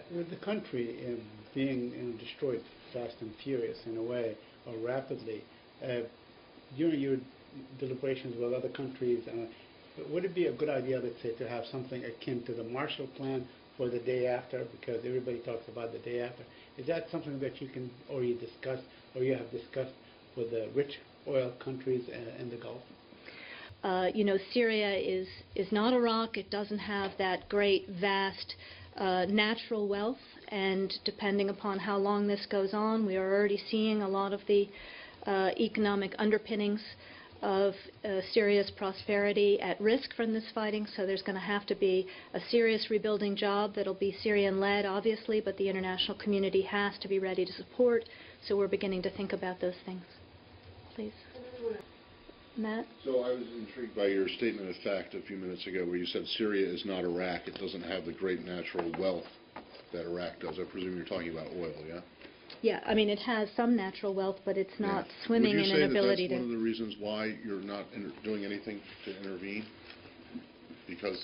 with the country being destroyed fast and furious in a way, or rapidly, during your deliberations with other countries, would it be a good idea, let's say, to have something akin to the Marshall Plan for the day after, because everybody talks about the day after? Is that something that you can, or you discuss, or you have discussed with the rich oil countries in the Gulf? You know, Syria is not Iraq. It doesn't have that great, vast natural wealth, and depending upon how long this goes on, we are already seeing a lot of the economic underpinnings of Syria's prosperity at risk from this fighting. So there's going to have to be a serious rebuilding job that'll be Syrian-led, obviously, but the international community has to be ready to support. So we're beginning to think about those things. Please. Matt? So I was intrigued by your statement of fact a few minutes ago where you said Syria is not Iraq. It doesn't have the great natural wealth that Iraq does. I presume you're talking about oil, yeah? Yeah, I mean, it has some natural wealth, but it's not swimming in an ability to... Would you say that that's one of the reasons why you're not doing anything to intervene? Because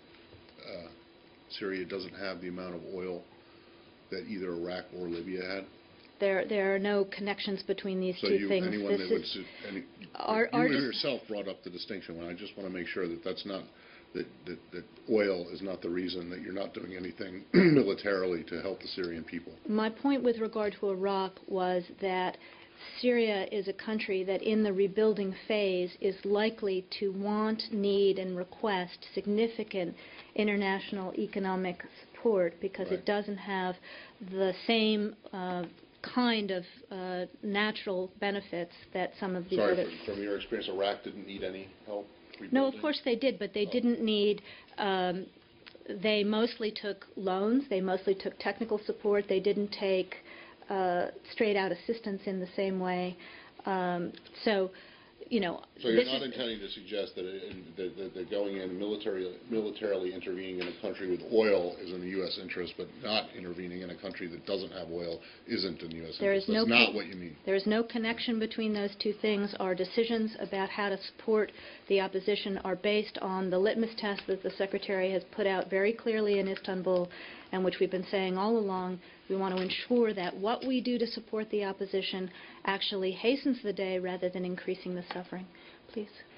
Syria doesn't have the amount of oil that either Iraq or Libya had? There are no connections between these two things. Anyone that would... you yourself brought up the distinction. I just want to make sure that that's not... That oil is not the reason that you're not doing anything militarily to help the Syrian people. My point with regard to Iraq was that Syria is a country that in the rebuilding phase is likely to want, need, and request significant international economic support because it doesn't have the same kind of natural benefits that some of the other... Sorry, from your experience, Iraq didn't need any help? No, of course they did, but they didn't need, they mostly took loans, they mostly took technical support, they didn't take straight out assistance in the same way. So, you know... So you're not intending to suggest that going in militarily intervening in a country with oil is in the U.S. interest, but not intervening in a country that doesn't have oil isn't in the U.S. interest. That's not what you mean. There is no connection between those two things. Our decisions about how to support the opposition are based on the litmus test that the Secretary has put out very clearly in Istanbul, and which we've been saying all along. We want to ensure that what we do to support the opposition actually hastens the day rather than increasing the suffering. Please.